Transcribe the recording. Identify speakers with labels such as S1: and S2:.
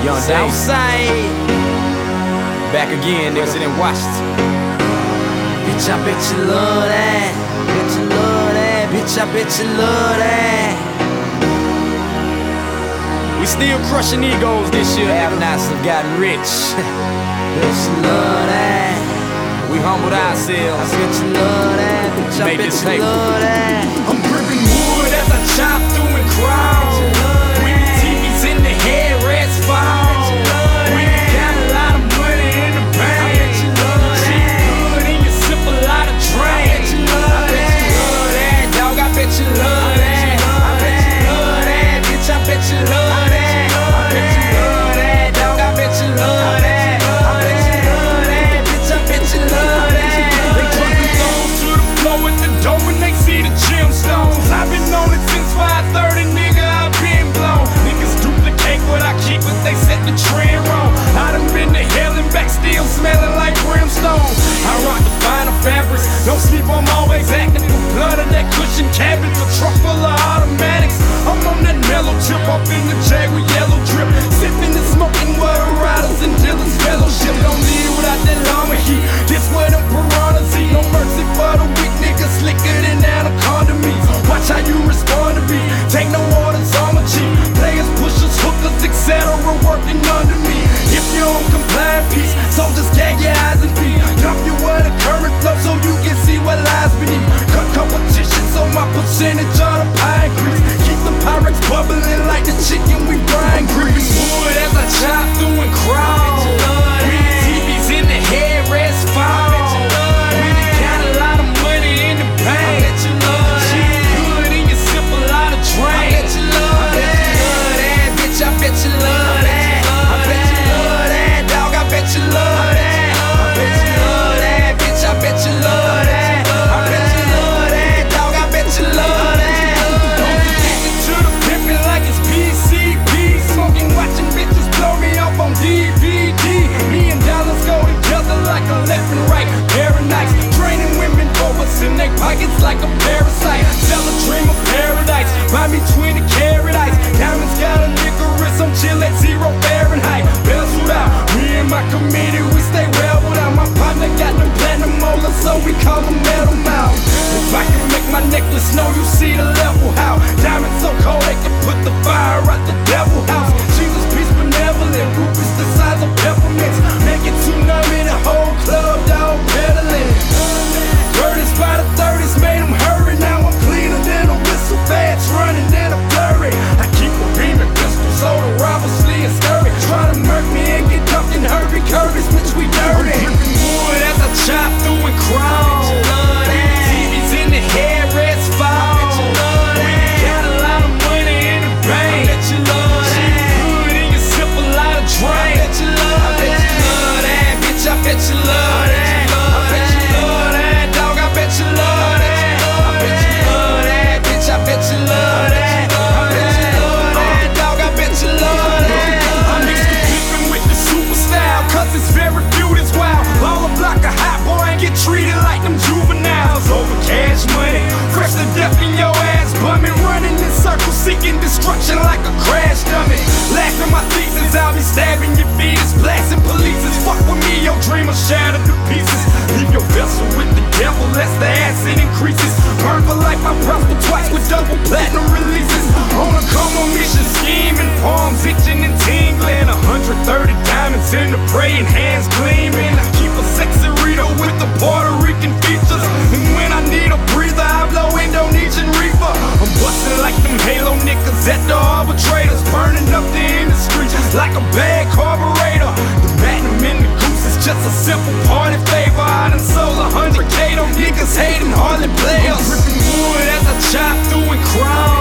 S1: Young Southside. Back again, niggas in Washington. Bitch, I bet you love that. Bet you love that. Bitch, I bet you love that. We still crushing egos this year. Have-nots have gotten rich. Bet you love that. We humbled ourselves. I bet you love that. Bitch, I bet you love that. I'm gripping wood as I chop through and crawl. With the TVs in the head, rats fall. We got a lot of money in the bank. Shit good and you sip a lot of drink. I bet you love that. Dog, I bet you love that. I bet you love that. Bitch, I bet you love that. I bet you love that. Dog, I bet you love that. I bet you love that. Bitch, I bet you love that. They dropping those to the floor at the door when they see the gemstones. I've been on it since 5:30, nigga, I've been blown. Niggas duplicate what I keep, but they set the trend wrong. I done been to hell and back, still smelling like brimstone. I rock the finer fabrics, don't sleep, I'm always acting for blood of that cushion cabbage. A truck full of automatics. I'm on that mellow chip, off in the jag with yellow drip. Sipping and smoking water riders and dealers fellowship. Don't live without that llama heat. This where them piranhas eat. No mercy for the weak niggas, slicker than anaconda meat. Watch how you respond to me. Take no orders, I'm a cheat. Players, pushers, hookers, etc. working under me. If you don't comply in peace, so just gag your eyes and feet. Dump you where the current flow so you can see what lies beneath. Cut competition so my percentage of the pie increase. Keep the Pyrex bubbling like the chicken we brine grease. Wood as I chop through and crawl. With the TVs in the head, rest fall. We done got a lot of money in the bank. Shit good and you sip a lot of drink. I bet you love that. Bitch, I bet you love that. I bet you love that. Dog, I bet you love that. I bet you love that. Bitch, I bet you love that. I bet you love that. Dog, I bet you love that. Don't get addicted to the pimpin' like it's PCP. Smoking, watching bitches blow me off on DVD. Me and dollars go together like a left and right pair of nights. Draining women over in their pockets like a parasite. Sell a dream of paradise. Buy me 20 karat ice. Diamonds got a Nicorette, I'm chill at 0 Fahrenheit. Bells suit out. Me and my committee, we stay well without. My partner got them platinum molars, so we call them metal mouth. If I can make my necklace snow, you see the level how. Diamonds so cold they can put the fire out the devil house. Jesus, peace, benevolent. Rupees the size of peppermints. Make it tsunami, the whole club dog pedaling. Curtis by the 30s made them hurry. Now I'm cleaner than a whistle, fast running than a flurry. I keep a beaming pistol so the robbers flee and scurry. Try to murk me and get dumped in Herbie Curtis, bitch, we dirty. I'm gripping wood as I chop through and crawl. TVs in the head, rest fall. We got a lot of money in the bank. Shit good and you sip a lot of drink. I bet you love that. Bitch, I bet you love that. I bet you love that. Dog, I bet you love that. I bet you love that. Bitch, I bet you love that. I bet you love that. Dog, I bet you love that. I mix the pimpin' with the super style, cause it's very few that's wild. Ball a block a hot boy and get treated like them juveniles. Over cash money, fresh to death in your ass bumming. Running in circles, seeking destruction like a crash dummy. Laughing my thesis, I'll be stabbing your fetus. Blasting polices, fuck with me, your dream will shatter to pieces. Leave your vessel with the devil, lest the acid increases. Burn for life, I prosper twice with double platinum releases. On a coma mission, scheming, palms itching and tingling. 130 diamonds in the praying hands gleaming. I keep a sexy Rito with the Puerto Rican features. And when I need a breather, I blow Indonesian reefer. I'm busting like them Halo niggas at the arbitrators. Burning up the industry like a bad carburetor. The Magnum in the goose is just a simple party favor. I done sold 100K, them niggas hating hardly players. I'm gripping wood as I chop through and crawl.